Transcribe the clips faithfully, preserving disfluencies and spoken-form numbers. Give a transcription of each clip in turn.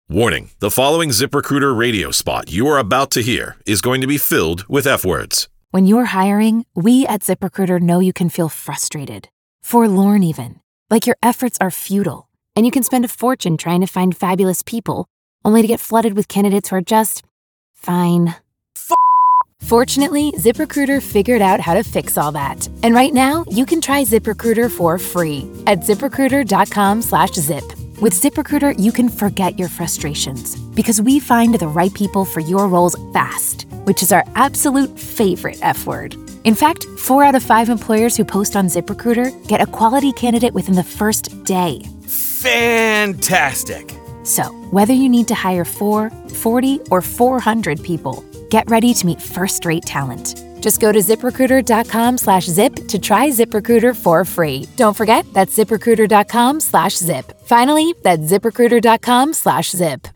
Warning, the following ZipRecruiter radio spot you are about to hear is going to be filled with F-words. When you're hiring, we at ZipRecruiter know you can feel frustrated, forlorn even, like your efforts are futile, and you can spend a fortune trying to find fabulous people, only to get flooded with candidates who are just fine. F- Fortunately, ZipRecruiter figured out how to fix all that. And right now, you can try ZipRecruiter for free at ZipRecruiter.com slash zip. With ZipRecruiter, you can forget your frustrations because we find the right people for your roles fast, which is our absolute favorite F word. In fact, four out of five employers who post on ZipRecruiter get a quality candidate within the first day. Fantastic. So, whether you need to hire four, forty, or four hundred people, get ready to meet first-rate talent. Just go to ZipRecruiter.com slash zip to try ZipRecruiter for free. Don't forget, that's ZipRecruiter.com slash zip. Finally, that's ZipRecruiter.com slash zip.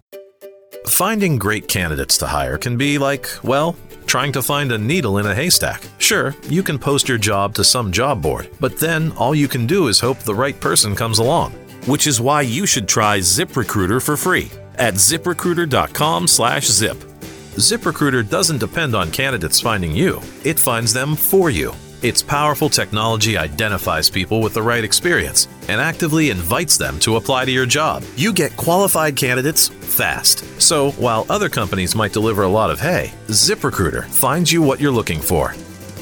Finding great candidates to hire can be like, well, trying to find a needle in a haystack. Sure, you can post your job to some job board, but then all you can do is hope the right person comes along. Which is why you should try ZipRecruiter for free at ZipRecruiter.com slash zip. ZipRecruiter doesn't depend on candidates finding you. It finds them for you. Its powerful technology identifies people with the right experience and actively invites them to apply to your job. You get qualified candidates fast. So while other companies might deliver a lot of hay, ZipRecruiter finds you what you're looking for.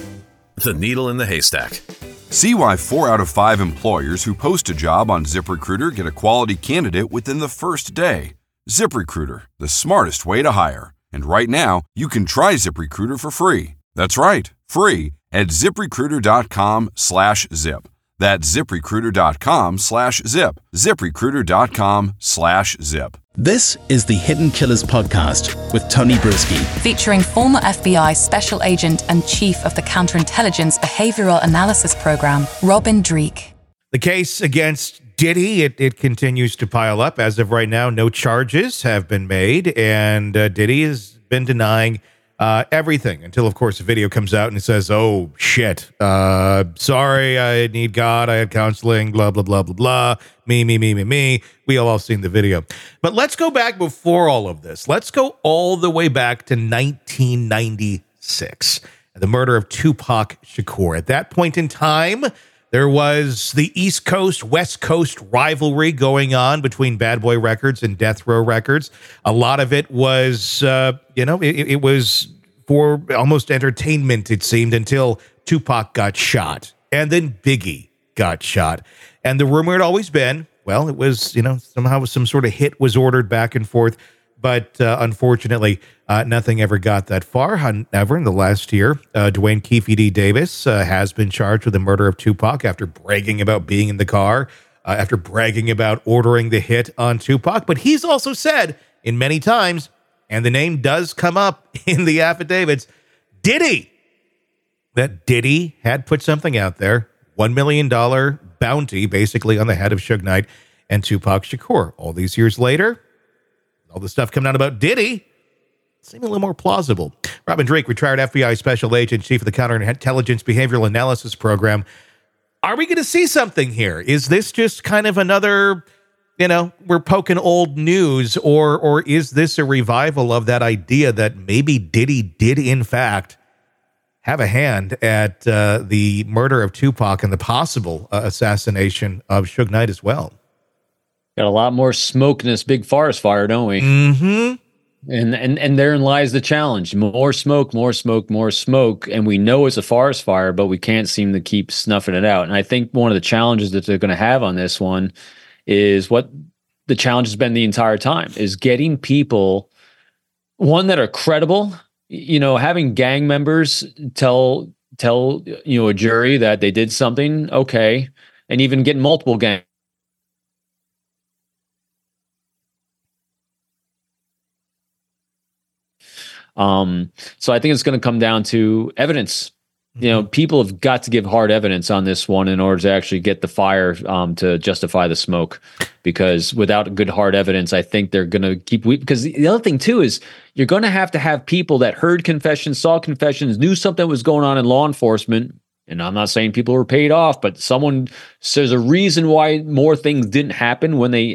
The needle in the haystack. See why four out of five employers who post a job on ZipRecruiter get a quality candidate within the first day. ZipRecruiter, the smartest way to hire. And right now, you can try ZipRecruiter for free. That's right, free at ZipRecruiter.com slash zip. That's ZipRecruiter.com slash zip. ZipRecruiter.com slash zip. This is the Hidden Killers podcast with Tony Brueski. Featuring former F B I Special Agent and Chief of the Counterintelligence Behavioral Analysis Program, Robin Dreeke. The case against Diddy, it, it continues to pile up. As of right now, no charges have been made, and uh, Diddy has been denying uh, everything until, of course, the video comes out and he says, oh, shit, uh, sorry, I need God, I had counseling, blah, blah, blah, blah, blah, me, me, me, me, me. We have all seen the video. But let's go back before all of this. Let's go all the way back to nineteen ninety-six, the murder of Tupac Shakur. At that point in time, there was the East Coast, West Coast rivalry going on between Bad Boy Records and Death Row Records. A lot of it was, uh, you know, it, it was for almost entertainment, it seemed, until Tupac got shot. And then Biggie got shot. And the rumor had always been, well, it was, you know, somehow some sort of hit was ordered back and forth. But uh, unfortunately, uh, nothing ever got that far. However, in the last year, uh, Dwayne Keefe D. Davis uh, has been charged with the murder of Tupac after bragging about being in the car, uh, after bragging about ordering the hit on Tupac. But he's also said in many times, and the name does come up in the affidavits, Diddy, that Diddy had put something out there, one million dollars bounty basically on the head of Suge Knight and Tupac Shakur. All these years later, all the stuff coming out about Diddy seems a little more plausible. Robin Dreeke, retired F B I Special Agent, Chief of the Counterintelligence Behavioral Analysis Program. Are we going to see something here? Is this just kind of another, you know, we're poking old news, or or is this a revival of that idea that maybe Diddy did, in fact, have a hand at uh, the murder of Tupac and the possible uh, assassination of Suge Knight as well? Got a lot more smoke in this big forest fire, don't we? Mm-hmm. And and and therein lies the challenge. More smoke, more smoke, more smoke. And we know it's a forest fire, but we can't seem to keep snuffing it out. And I think one of the challenges that they're going to have on this one is what the challenge has been the entire time, is getting people, one, that are credible. You know, having gang members tell, tell you know, a jury that they did something, okay, and even getting multiple gang Um, so I think it's going to come down to evidence. You know, people have got to give hard evidence on this one in order to actually get the fire um, to justify the smoke. Because without good hard evidence, I think they're going to keep. Because the other thing too is you're going to have to have people that heard confessions, saw confessions, knew something was going on in law enforcement. And I'm not saying people were paid off, but someone says a reason why more things didn't happen when they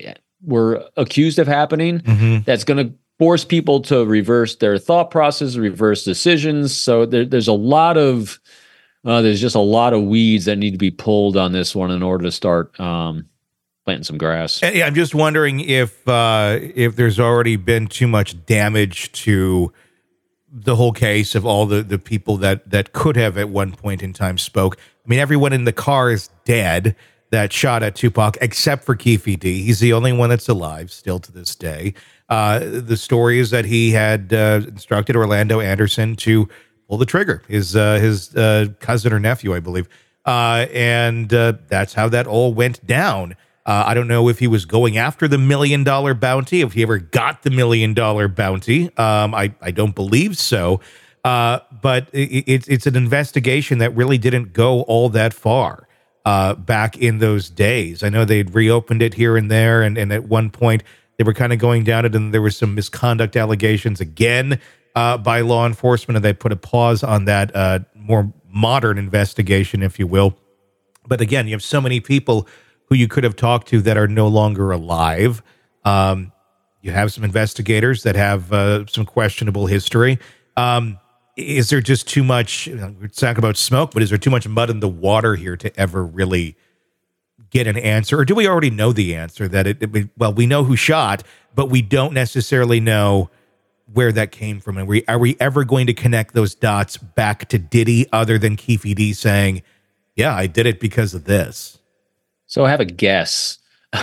were accused of happening. Mm-hmm. That's going to force people to reverse their thought process, reverse decisions. So there, there's a lot of uh, there's just a lot of weeds that need to be pulled on this one in order to start um, planting some grass. And, yeah, I'm just wondering if uh, if there's already been too much damage to the whole case of all the, the people that, that could have at one point in time spoke. I mean, everyone in the car is dead that shot at Tupac, except for Keefe D. He's the only one that's alive still to this day. Uh, the story is that he had uh, instructed Orlando Anderson to pull the trigger, his uh, his uh, cousin or nephew, I believe. Uh, and uh, that's how that all went down. Uh, I don't know if he was going after the million dollar bounty, if he ever got the million dollar bounty. Um, I, I don't believe so. Uh, but it, it's it's an investigation that really didn't go all that far uh, back in those days. I know they'd reopened it here and there, and, and at one point they were kind of going down it, and there were some misconduct allegations again uh, by law enforcement, and they put a pause on that uh, more modern investigation, if you will. But again, you have so many people who you could have talked to that are no longer alive. Um, you have some investigators that have uh, some questionable history. Um, is there just too much, you know, we're talking about smoke, but is there too much mud in the water here to ever really get an answer? Or do we already know the answer that it, it well, we know who shot, but we don't necessarily know where that came from. And we, are we ever going to connect those dots back to Diddy other than Keefe D saying, yeah, I did it because of this? So I have a guess.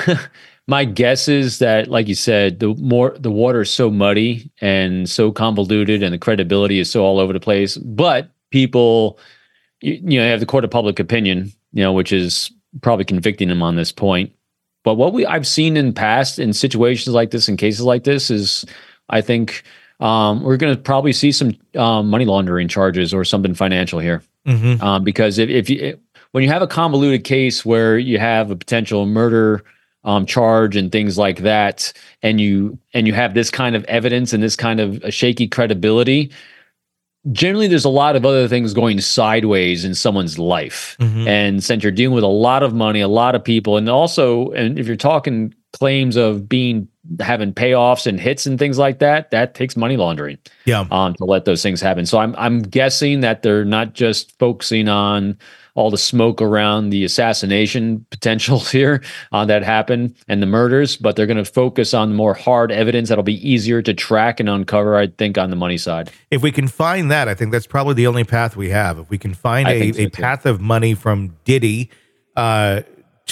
My guess is that, like you said, the more the water is so muddy and so convoluted, and the credibility is so all over the place. But people, you, you know, have the court of public opinion, you know, which is probably convicting them on this point. But what we I've seen in past in situations like this, in cases like this, is I think um, we're going to probably see some um, money laundering charges or something financial here, Mm-hmm. um, because if if you when you have a convoluted case where you have a potential murder um, charge and things like that, and you and you have this kind of evidence and this kind of a shaky credibility, generally there's a lot of other things going sideways in someone's life. Mhm. And since you're dealing with a lot of money, a lot of people, and also, and if you're talking claims of being having payoffs and hits and things like that, that takes money laundering. Yeah. Um, to let those things happen. So I'm I'm guessing that they're not just focusing on all the smoke around the assassination potentials here uh, that happened and the murders, but they're going to focus on more hard evidence that'll be easier to track and uncover, I think, on the money side. If we can find that, I think that's probably the only path we have. If we can find I a, think so, a too. path of money from Diddy uh,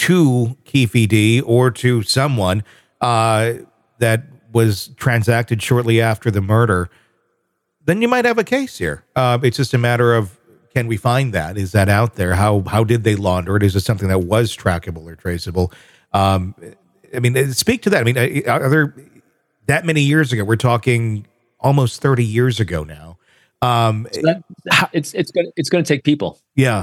to Keefe D or to someone uh, that was transacted shortly after the murder, then you might have a case here. Uh, it's just a matter of, can we find that? Is that out there? How how did they launder it? Is it something that was trackable or traceable? Um, I mean, speak to that. I mean, are there that many years ago? We're talking almost thirty years ago now. Um, So that, it's it's going it's going to take people. yeah.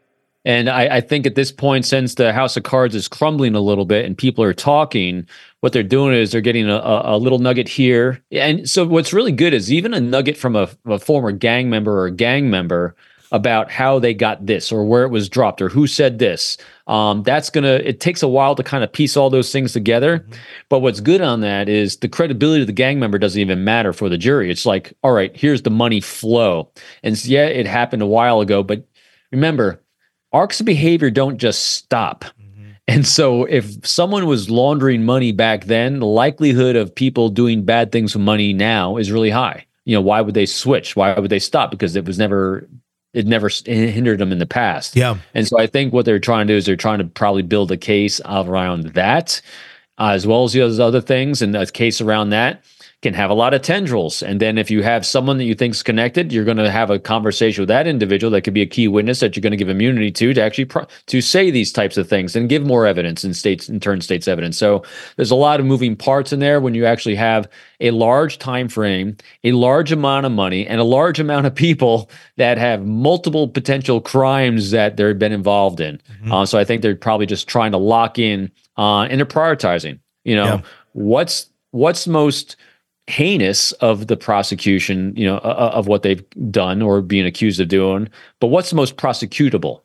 And I, I think at this point, since the House of Cards is crumbling a little bit and people are talking, what they're doing is they're getting a, a, a little nugget here. And so what's really good is even a nugget from a, a former gang member or a gang member about how they got this or where it was dropped or who said this. Um, that's going to, it takes a while to kind of piece all those things together. Mm-hmm. But what's good on that is the credibility of the gang member doesn't even matter for the jury. It's like, all right, here's the money flow. And so, yeah, it happened a while ago, but remember, arcs of behavior don't just stop. Mm-hmm. And so if someone was laundering money back then, the likelihood of people doing bad things with money now is really high. You know, why would they switch? Why would they stop? Because it was never, it never hindered them in the past. Yeah. And so I think what they're trying to do is they're trying to probably build a case around that, uh, as well as those other things. And a case around that can have a lot of tendrils. And then if you have someone that you think is connected, you're going to have a conversation with that individual that could be a key witness that you're going to give immunity to, to actually pro- to say these types of things and give more evidence and states and turn states evidence. So there's a lot of moving parts in there when you actually have a large time frame, a large amount of money, and a large amount of people that have multiple potential crimes that they've been involved in. Mm-hmm. Uh, so I think they're probably just trying to lock in uh, and they're prioritizing, you know, yeah. what's what's most heinous of the prosecution, you know, uh, of what they've done or being accused of doing, but what's the most prosecutable?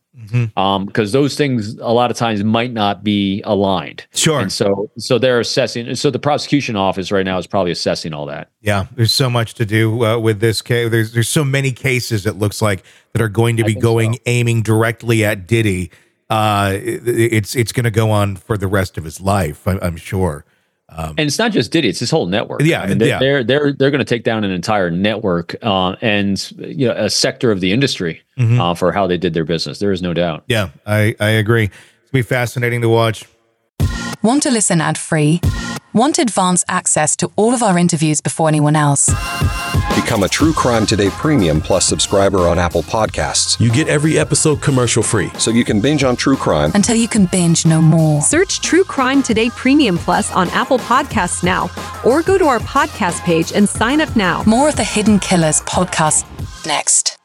Mm-hmm. Um, because those things a lot of times might not be aligned. Sure. And so, so they're assessing. So the prosecution office right now is probably assessing all that. Yeah, there's so much to do uh, with this case. There's there's so many cases it looks like that are going to be going so. aiming directly at Diddy. Uh, it, it's it's going to go on for the rest of his life, I'm, I'm sure. Um, and it's not just Diddy; it's his whole network. Yeah, I mean, they're, yeah. they're they're they're going to take down an entire network uh, and you know a sector of the industry mm-hmm. uh, for how they did their business. There is no doubt. Yeah, I I agree. It's gonna be fascinating to watch. Want to listen ad-free? Want advanced access to all of our interviews before anyone else? Become a True Crime Today Premium Plus subscriber on Apple Podcasts. You get every episode commercial free. So you can binge on true crime until you can binge no more. Search True Crime Today Premium Plus on Apple Podcasts now, or go to our podcast page and sign up now. More of the Hidden Killers podcast next.